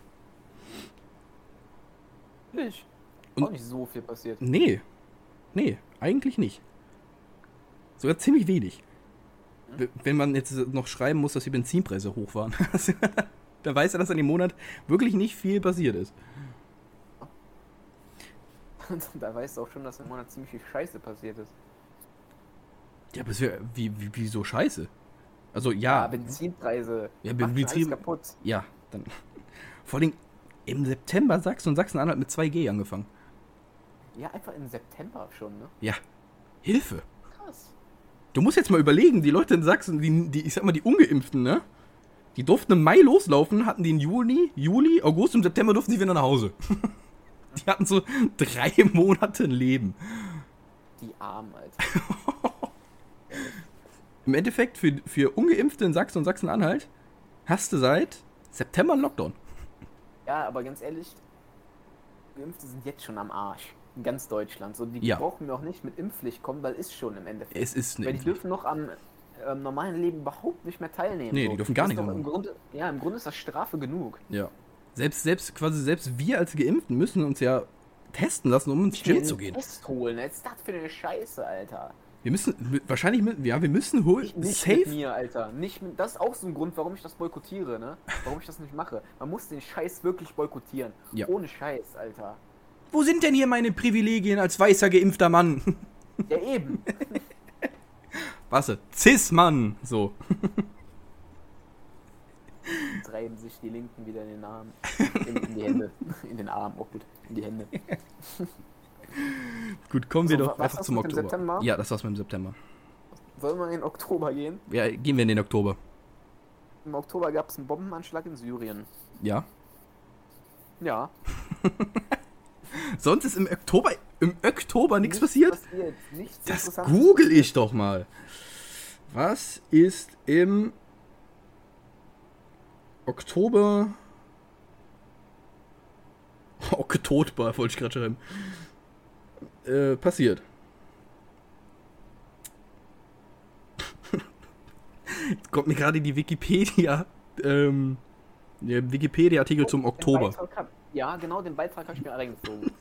Nicht. Und- Auch nicht so viel passiert. Nee, eigentlich nicht. Sogar ziemlich wenig. Wenn man jetzt noch schreiben muss, dass die Benzinpreise hoch waren. Da weiß er, dass in dem Monat wirklich nicht viel passiert ist. Da weißt du auch schon, dass im Monat ziemlich viel Scheiße passiert ist. Ja, aber es wär, wie so scheiße? Also ja. Benzinpreise. Ja, macht Benzin- alles kaputt. Ja, dann. Vor allem im September Sachsen und Sachsen-Anhalt mit 2G angefangen. Ja, einfach im September schon, ne? Ja. Hilfe. Krass. Du musst jetzt mal überlegen, die Leute in Sachsen, ich sag mal, die Ungeimpften, ne? Die durften im Mai loslaufen, hatten die in Juli, August und September durften sie wieder nach Hause. Die hatten so 3 Monate ein Leben. Die Armen, Alter. Im Endeffekt, für Ungeimpfte in Sachsen und Sachsen-Anhalt hast du seit September einen Lockdown. Ja, aber ganz ehrlich, Geimpfte sind jetzt schon am Arsch. In ganz Deutschland. So, die Ja. brauchen wir auch nicht mit Impfpflicht kommen, weil ist schon im Endeffekt. Es ist eine Weil die Impfpflicht. dürfen noch am normalen Leben überhaupt nicht mehr teilnehmen. Nee, so. die dürfen gar Das nicht ist doch mehr im Grunde, ja, im Grunde ist das Strafe genug. Ja. Selbst wir als Geimpften müssen uns ja testen lassen, um ins Gym zu gehen. Test holen. Was ist das für eine Scheiße, Alter? Wir müssen holen. Nicht mit Safe. mir, Alter. Nicht mit, das ist auch so ein Grund, warum ich das boykottiere, ne? Warum ich das nicht mache. Man muss den Scheiß wirklich boykottieren. Ja. Ohne Scheiß, Alter. Wo sind denn hier meine Privilegien als weißer geimpfter Mann? Ja, eben. Was? Cis-Mann. So. Treiben sich die Linken wieder in den Arm. In die Hände. In den Arm, auch gut. In die Hände. Gut, kommen wir So, doch was einfach hast zum du mit dem Oktober. September? Ja, das war's mit dem September. Sollen wir in den Oktober gehen? Ja, gehen wir in den Oktober. Im Oktober gab es einen Bombenanschlag in Syrien. Ja. Ja. Sonst ist im Oktober nichts passiert? Nichts Das Interessantes google passiert. ich doch mal. Was ist im Oktober... Oktober, wollte ich gerade schreiben. Passiert. Jetzt kommt mir gerade die Wikipedia... der Wikipedia-Artikel zum Oktober. Ja, genau, den Beitrag habe ich mir reingezogen.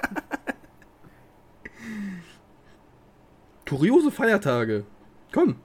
Kuriose Feiertage. Komm.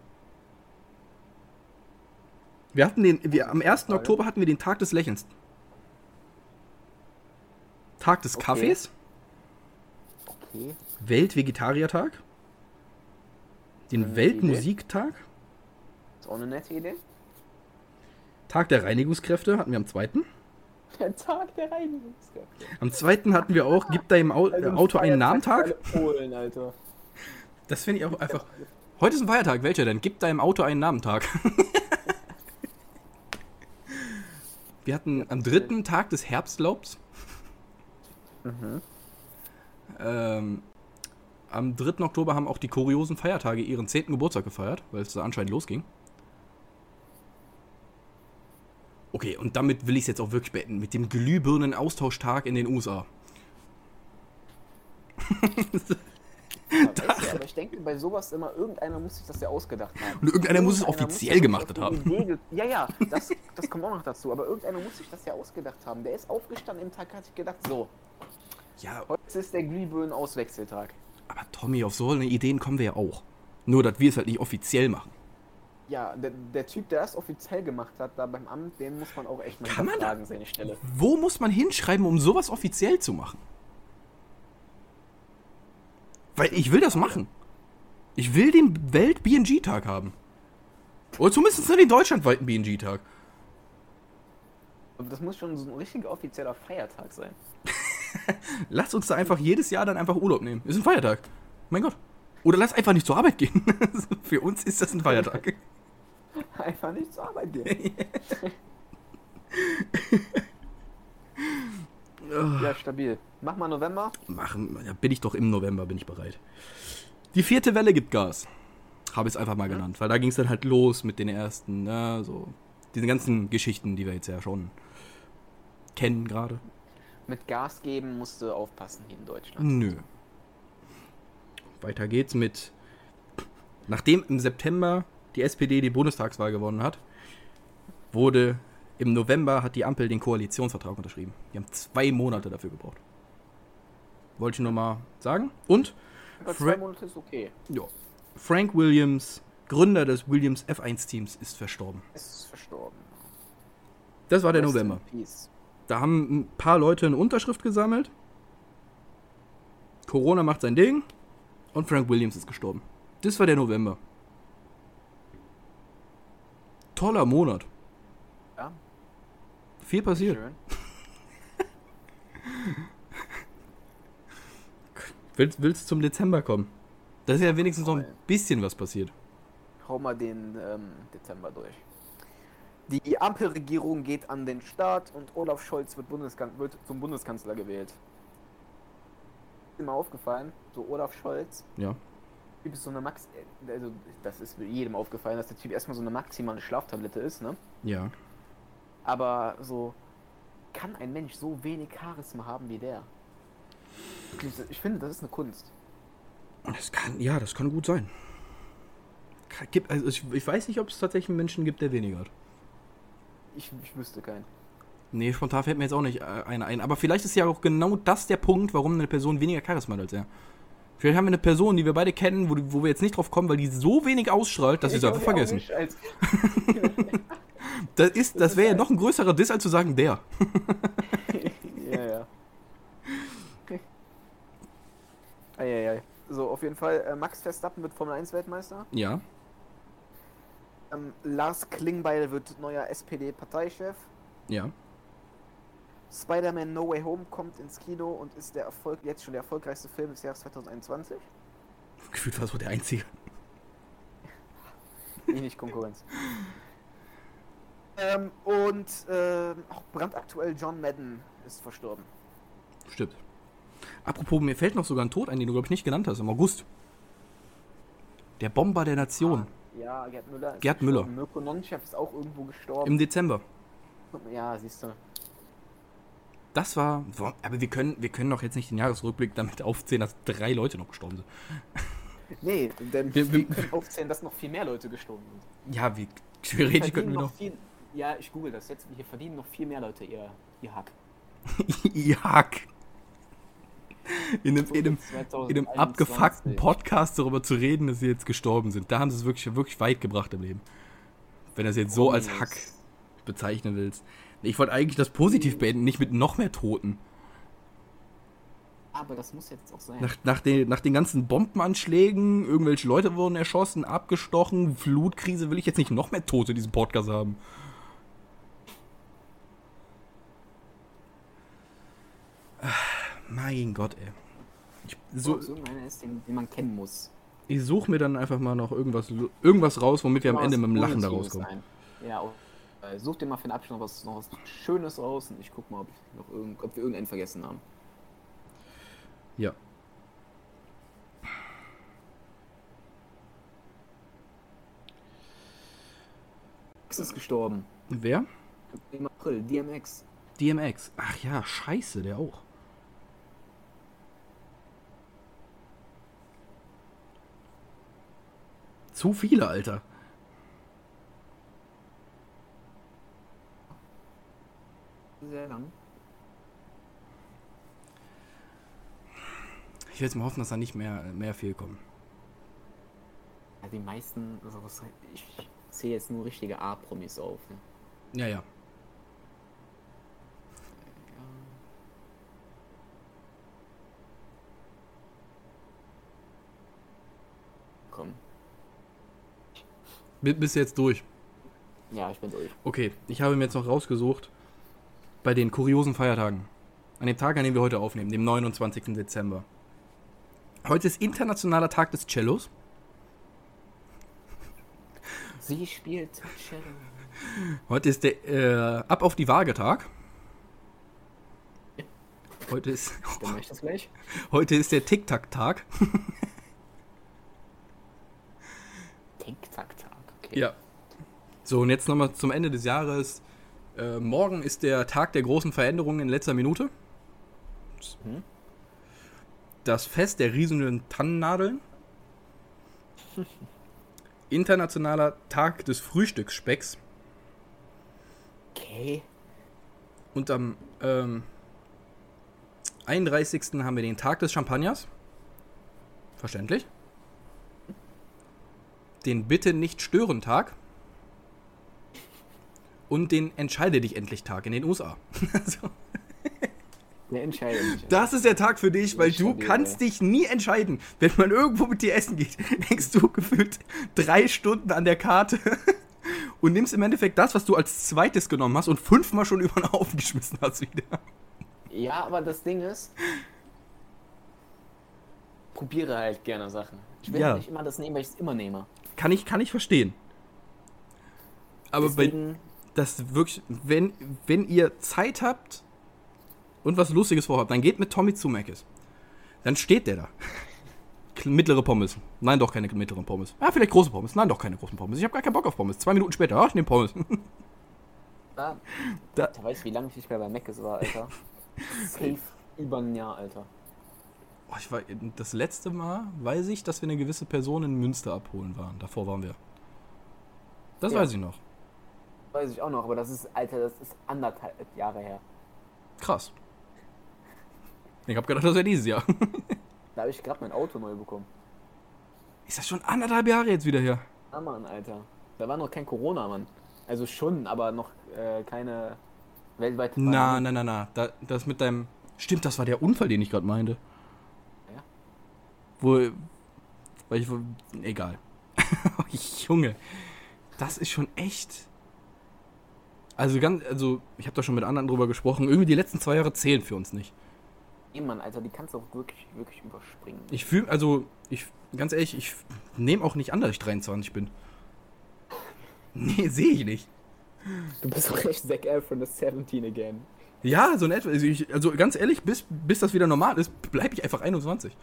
Am 1. Oktober hatten wir den Tag des Lächelns. Tag des Okay. Kaffees. Okay. Weltvegetariertag. Den Eine Weltmusiktag. Ist auch eine nette Idee. Tag der Reinigungskräfte hatten wir am 2. Der Tag der Reinigungskräfte. Am 2. hatten wir auch, gib deinem Auto einen Namentag. Polen, Alter. Das finde ich auch einfach. Heute ist ein Feiertag, welcher denn? Gib deinem Auto einen Namentag. Wir hatten am 3. Tag des Herbstlaubs. Am 3. Oktober haben auch die kuriosen Feiertage ihren 10. Geburtstag gefeiert, weil es da anscheinend losging. Okay, und damit will ich es jetzt auch wirklich beenden. Mit dem Glühbirnen-Austauschtag in den USA. Ja, weißt du, aber ich denke bei sowas immer, irgendeiner muss sich das ja ausgedacht haben. Und irgendeiner muss es offiziell gemacht haben. Ja, das kommt auch noch dazu. Aber irgendeiner muss sich das ja ausgedacht haben. Der ist aufgestanden im Tag, hat sich gedacht, so, Ja, heute ist der Glühbirnen-Auswechseltag. aber Tommy, auf so eine Ideen kommen wir ja auch. Nur, dass wir es halt nicht offiziell machen. Ja, der Typ, der das offiziell gemacht hat, da beim Amt, den muss man auch echt mal Kann man fragen, seine Stelle. Wo muss man hinschreiben, um sowas offiziell zu machen? Weil ich will das machen. Ich will den Welt-BNG-Tag haben. Oder zumindest den deutschlandweiten BNG-Tag. Aber das muss schon so ein richtiger offizieller Feiertag sein. Lass uns da einfach jedes Jahr dann einfach Urlaub nehmen. Ist ein Feiertag. Mein Gott. Oder lass einfach nicht zur Arbeit gehen. Für uns ist das ein Feiertag. Einfach nicht zur Arbeit gehen. Ja, stabil. Mach mal November. Machen, ja, bin ich doch im November, bin ich bereit. Die 4. Welle gibt Gas. Habe ich es einfach mal genannt. Weil da ging es dann halt los mit den ersten, so diese ganzen Geschichten, die wir jetzt ja schon kennen gerade. Mit Gas geben musst du aufpassen hier in Deutschland. Nö. Weiter geht's mit, nachdem im September die SPD die Bundestagswahl gewonnen hat, wurde im November hat die Ampel den Koalitionsvertrag unterschrieben. Die haben 2 Monate dafür gebraucht. Wollte ich nur mal sagen. Und Aber 2 Monate ist okay. ja, Frank Williams, Gründer des Williams F1-Teams, ist verstorben. Ist verstorben. Das war der Rest November. in peace. Da haben ein paar Leute eine Unterschrift gesammelt. Corona macht sein Ding. Und Frank Williams ist gestorben. Das war der November. Toller Monat. Ja, Viel passiert. schön. Willst du zum Dezember kommen? Da ist ja wenigstens noch ein bisschen was passiert. Hau mal den Dezember durch. Die Ampelregierung geht an den Start und Olaf Scholz wird zum Bundeskanzler gewählt. Ist mir aufgefallen, so Olaf Scholz, Ja. Typ ist so eine also das ist jedem aufgefallen, dass der Typ erstmal so eine maximale Schlaftablette ist, ne? Ja. Aber so, kann ein Mensch so wenig Charisma haben wie der? Ich finde, das ist eine Kunst. Das kann gut sein. Also ich weiß nicht, ob es tatsächlich einen Menschen gibt, der weniger hat. Ich wüsste keinen. Nee, spontan fällt mir jetzt auch nicht einer ein. Aber vielleicht ist ja auch genau das der Punkt, warum eine Person weniger Charisma hat als er. Vielleicht haben wir eine Person, die wir beide kennen, wo wir jetzt nicht drauf kommen, weil die so wenig ausstrahlt, dass wir es einfach vergessen. Das wäre ja noch ein größerer Diss, als zu sagen, der. Ja. Eieiei. So, auf jeden Fall, Max Verstappen wird Formel 1 Weltmeister. Ja. Lars Klingbeil wird neuer SPD-Parteichef. Ja. Spider-Man No Way Home kommt ins Kino und ist jetzt schon der erfolgreichste Film des Jahres 2021. Gefühlt war es wohl der einzige. Nicht Konkurrenz. Auch brandaktuell John Madden ist verstorben. Stimmt. Apropos, mir fällt noch sogar ein Tod ein, den du, glaube ich, nicht genannt hast, im August. Der Bomber der Nation. Ja, Gerd Müller. Gerd Müller. Mirko Nonchev ist auch irgendwo gestorben. Im Dezember. Ja, siehst du. Das war... Aber wir können doch jetzt nicht den Jahresrückblick damit aufzählen, dass 3 Leute noch gestorben sind. Nee, denn wir können aufzählen, dass noch viel mehr Leute gestorben sind. Ja, theoretisch könnten wir noch... Ja, ich google das jetzt. Hier verdienen noch viel mehr Leute ihr Hack. ihr Hack. In einem abgefuckten Podcast darüber zu reden, dass sie jetzt gestorben sind. Da haben sie es wirklich weit gebracht im Leben. Wenn du es jetzt so als Hack bezeichnen willst. Ich wollte eigentlich das positiv beenden, nicht mit noch mehr Toten. Aber das muss jetzt auch sein. Nach den ganzen Bombenanschlägen, irgendwelche Leute wurden erschossen, abgestochen, Flutkrise, will ich jetzt nicht noch mehr Tote in diesem Podcast haben. Mein Gott, ey. So irgendeiner ist, den man kennen muss. Ich suche mir dann einfach mal noch irgendwas raus, womit wir am Ende mit dem Lachen da rauskommen. Ja, such dir mal für den Abschluss noch was Schönes raus und ich guck mal, ob wir irgendeinen vergessen haben. Ja. X ist gestorben. Wer? Im April, DMX. DMX. Ach ja, scheiße, der auch. Zu viele, Alter. Sehr lang. Ich will jetzt mal hoffen, dass da nicht mehr viel kommen. Ja, die meisten, also ich sehe jetzt nur richtige A-Promis auf. Ne? Ja, ja. Komm. Bist du jetzt durch? Ja, ich bin durch. Okay, ich habe mir jetzt noch rausgesucht, bei den kuriosen Feiertagen. An dem Tag, an dem wir heute aufnehmen, dem 29. Dezember. Heute ist Internationaler Tag des Cellos. Sie spielt Cello. Heute ist der Ab auf die Waage-Tag. Heute ist... Dann mach ich das gleich. Heute ist der Tic-Tac-Tag. Tic-Tac-Tag, okay. Ja. So, und jetzt nochmal zum Ende des Jahres. Morgen ist der Tag der großen Veränderungen in letzter Minute. Das Fest der riesigen Tannennadeln. Internationaler Tag des Frühstücksspecks. Okay. Und am 31. haben wir den Tag des Champagners. Verständlich. Den Bitte-nicht-stören-Tag. Und den Entscheide-dich-endlich-Tag in den USA. So. Der entscheidet mich. Das ist der Tag für dich, weil du kannst dich nie entscheiden. Wenn man irgendwo mit dir essen geht, denkst du gefühlt 3 Stunden an der Karte und nimmst im Endeffekt das, was du als zweites genommen hast und 5-mal schon über den Haufen geschmissen hast wieder. Ja, aber das Ding ist, probiere halt gerne Sachen. Ich will nicht immer das nehmen, weil ich es immer nehme. Kann ich verstehen. Aber Deswegen, das wirklich, wenn ihr Zeit habt und was Lustiges vorhabt, dann geht mit Tommy zu Mc's. Dann steht der da. Mittlere Pommes. Nein, doch keine mittleren Pommes. Ja, vielleicht große Pommes. Nein, doch keine großen Pommes. Ich habe gar keinen Bock auf Pommes. 2 Minuten später, ach, ich nehme Pommes. da weißt du, wie lange ich nicht mehr bei Mc's war, Alter? Safe über ein Jahr, Alter. Oh, das letzte Mal weiß ich, dass wir eine gewisse Person in Münster abholen waren. Davor waren wir. Das weiß ich noch. Weiß ich auch noch, aber das ist 1,5 Jahre her. Krass. Ich habe gedacht, das wäre dieses Jahr. Da habe ich gerade mein Auto neu bekommen. Ist das schon 1,5 Jahre jetzt wieder her? Ah, Mann, Alter. Da war noch kein Corona, Mann. Also schon, aber noch keine weltweite Na. Das mit deinem... Stimmt, das war der Unfall, den ich gerade meinte. Ja. Egal. Junge. Das ist schon echt... Also ich habe da schon mit anderen drüber gesprochen. Irgendwie die letzten 2 Jahre zählen für uns nicht. Nee, Mann, Alter, die kannst du auch wirklich, wirklich überspringen. Ganz ehrlich, ich nehme auch nicht an, dass ich 23 bin. Nee, sehe ich nicht. Du bist doch echt Zac Efron, das 17 again. Ja, so in etwa. Also ganz ehrlich, bis das wieder normal ist, bleibe ich einfach 21.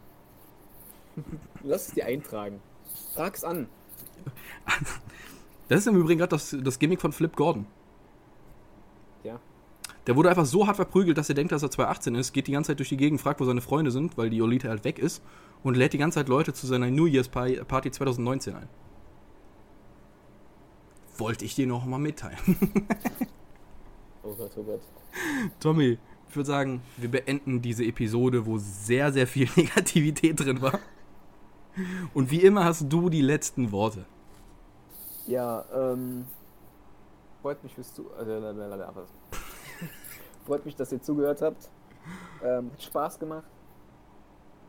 Lass es dir eintragen. Trag's an. Das ist im Übrigen gerade das Gimmick von Flip Gordon. Ja. Der wurde einfach so hart verprügelt, dass er denkt, dass er 218 ist, geht die ganze Zeit durch die Gegend, fragt, wo seine Freunde sind, weil die Olite halt weg ist und lädt die ganze Zeit Leute zu seiner New Year's Party 2019 ein. Wollte ich dir noch mal mitteilen. Oh Gott, oh Gott. Tommy, ich würde sagen, wir beenden diese Episode, wo sehr, sehr viel Negativität drin war. Und wie immer hast du die letzten Worte. Ja, freut mich, freut mich, dass ihr zugehört habt. Hat Spaß gemacht.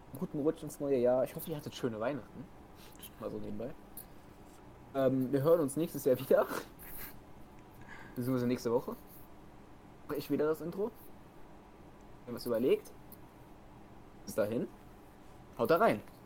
Guten Rutsch ins neue Jahr. Ich hoffe, ihr hattet schöne Weihnachten. Mal so nebenbei. Wir hören uns nächstes Jahr wieder. Beziehungsweise nächste Woche. Mache ich wieder das Intro. Wenn was überlegt. Bis dahin. Haut da rein.